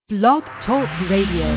Blog Talk Radio.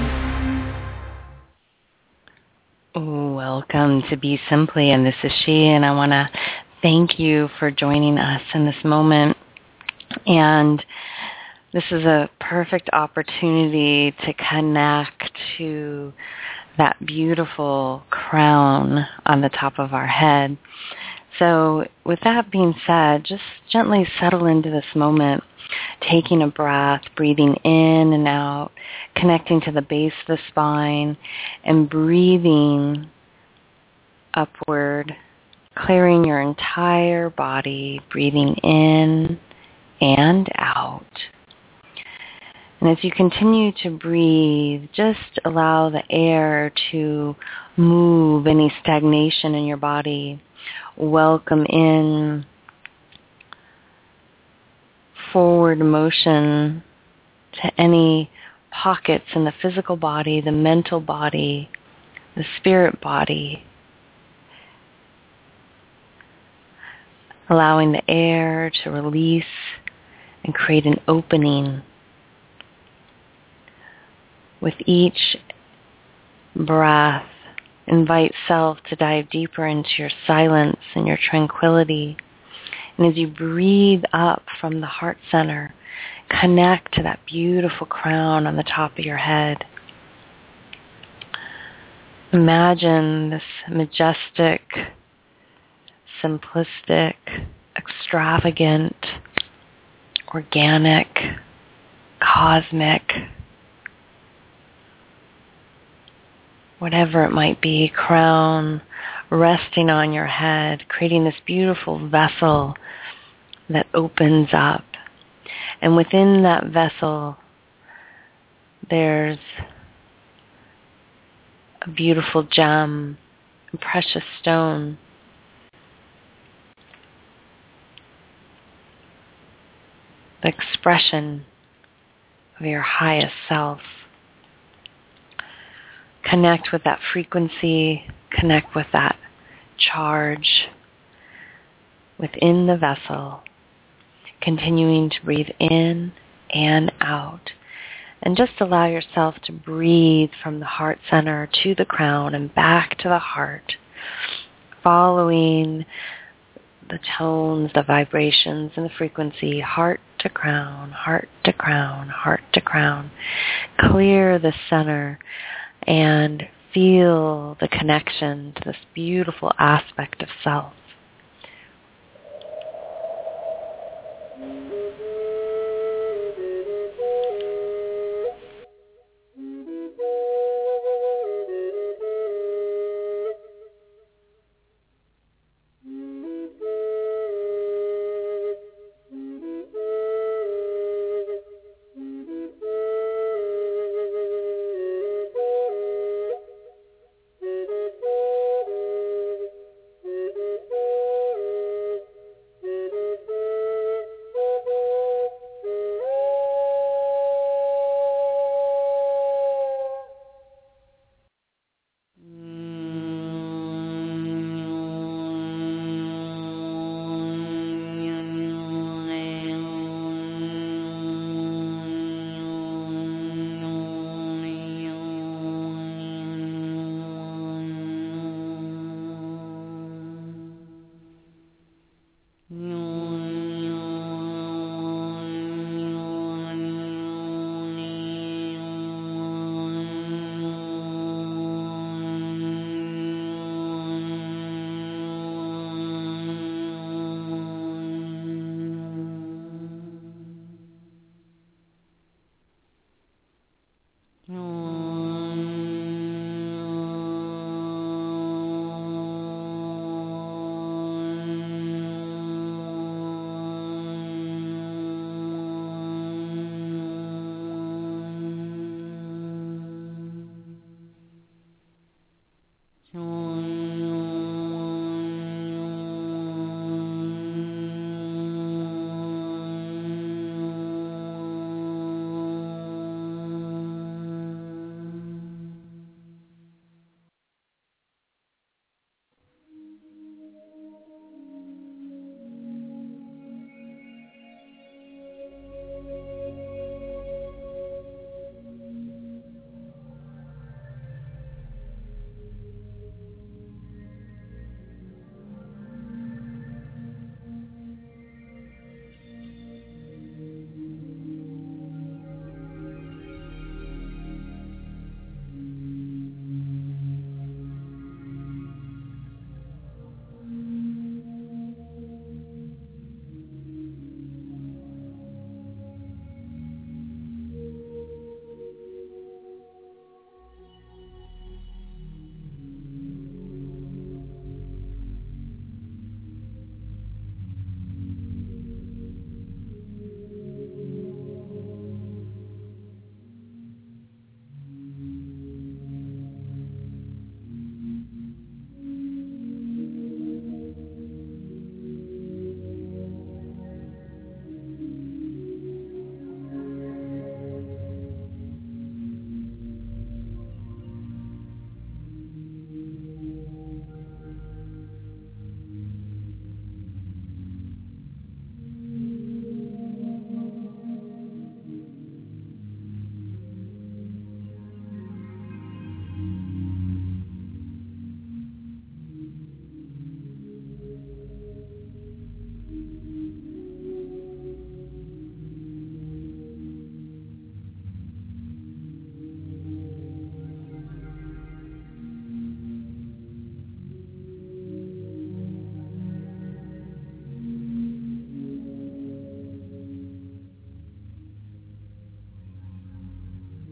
Welcome to Be Simply, and this is she, and I want to thank you for joining us in this moment. And this is a perfect opportunity to connect to that beautiful crown on the top of our head. So with that being said, just gently settle into this moment, taking a breath, breathing in and out, connecting to the base of the spine, and breathing upward, clearing your entire body, breathing in and out. And as you continue to breathe, just allow the air to move any stagnation in your body. Welcome in forward motion to any pockets in the physical body, the mental body, the spirit body. Allowing the air to release and create an opening. With each breath, invite self to dive deeper into your silence and your tranquility. And as you breathe up from the heart center, connect to that beautiful crown on the top of your head. Imagine this majestic, simplistic, extravagant, organic, cosmic, whatever it might be, crown resting on your head, creating this beautiful vessel that opens up. And within that vessel, there's a beautiful gem, a precious stone. The expression of your highest self. Connect with that frequency, connect with that charge within the vessel, continuing to breathe in and out. And just allow yourself to breathe from the heart center to the crown and back to the heart, following the tones, the vibrations, and the frequency, heart to crown, heart to crown, heart to crown. Clear the center and feel the connection to this beautiful aspect of self.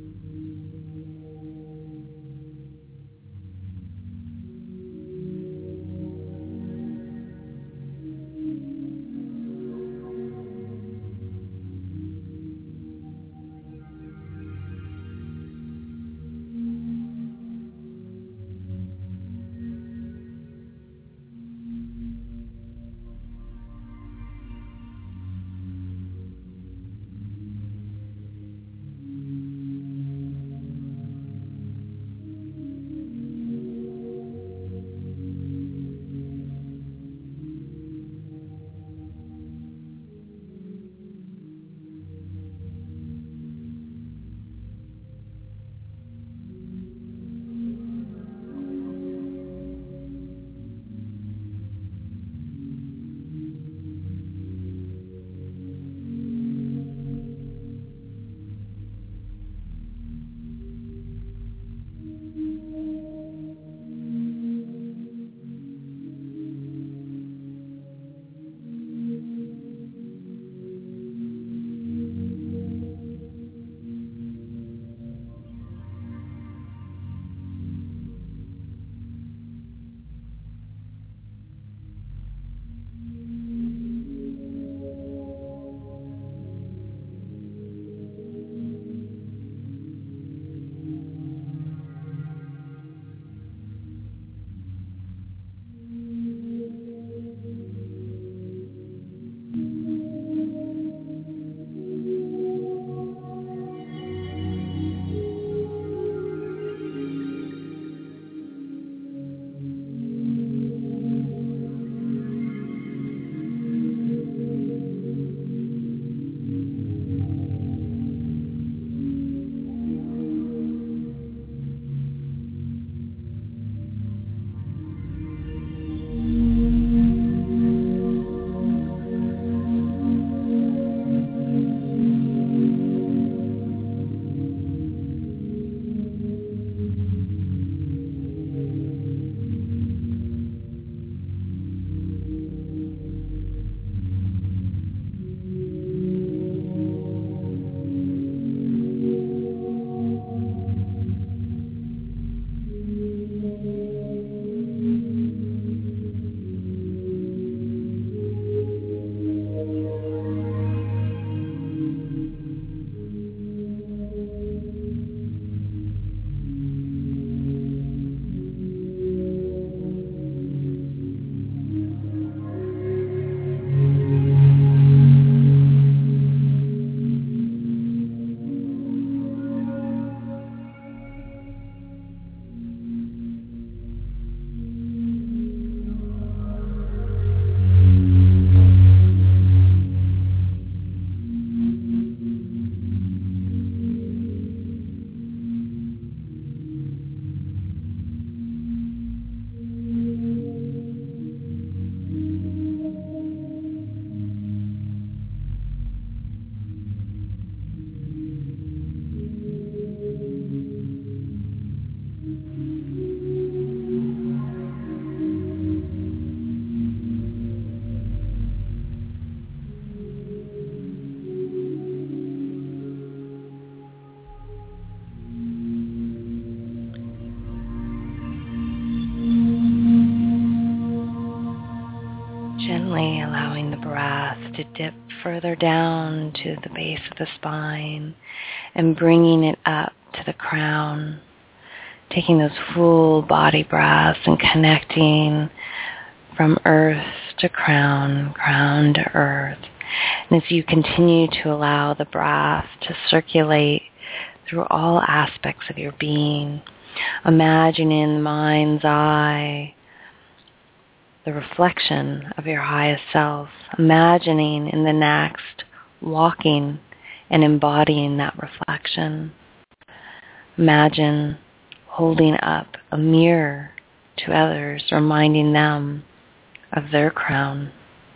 Gently allowing the breath to dip further down to the base of the spine and bringing it up to the crown. Taking those full body breaths and connecting from earth to crown, crown to earth. And as you continue to allow the breath to circulate through all aspects of your being, imagine in the mind's eye the reflection of your highest self, imagining in the next walking and embodying that reflection. Imagine holding up a mirror to others, reminding them of their crown.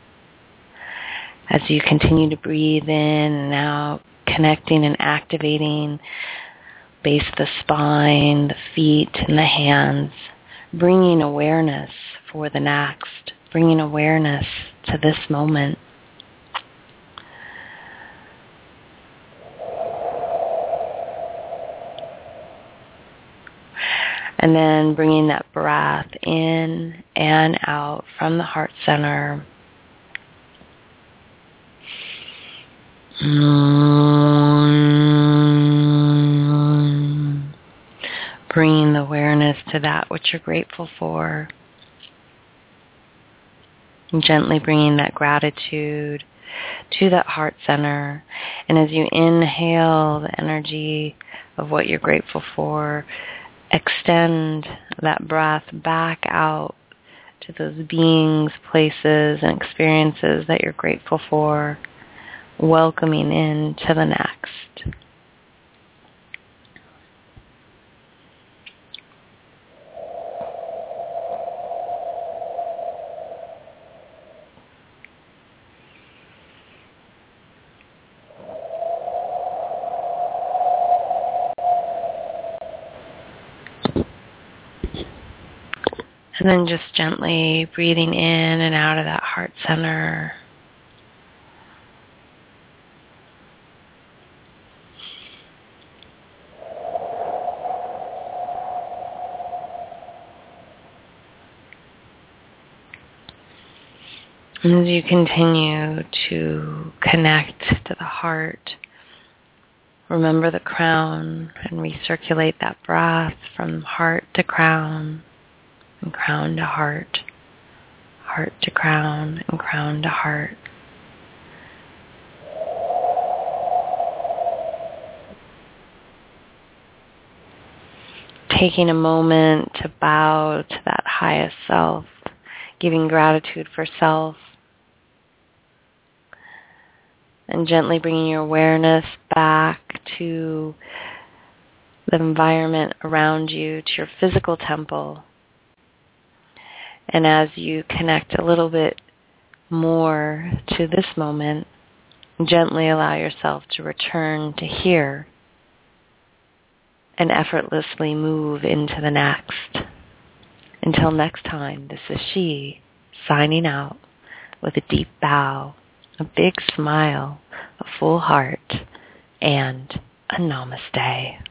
As you continue to breathe in and out, connecting and activating base of the spine, the feet, and the hands, bringing awareness for the next, bringing awareness to this moment. And then bringing that breath in and out from the heart center. Bringing the awareness to that which you're grateful for. And gently bringing that gratitude to that heart center. And as you inhale the energy of what you're grateful for, extend that breath back out to those beings, places, and experiences that you're grateful for, welcoming into the next. And then just gently breathing in and out of that heart center. And as you continue to connect to the heart, remember the crown and recirculate that breath from heart to crown. And crown to heart, heart to crown, and crown to heart. Taking a moment to bow to that highest self, giving gratitude for self, and gently bringing your awareness back to the environment around you, to your physical temple. And as you connect a little bit more to this moment, gently allow yourself to return to here and effortlessly move into the next. Until next time, this is She, signing out with a deep bow, a big smile, a full heart, and a namaste.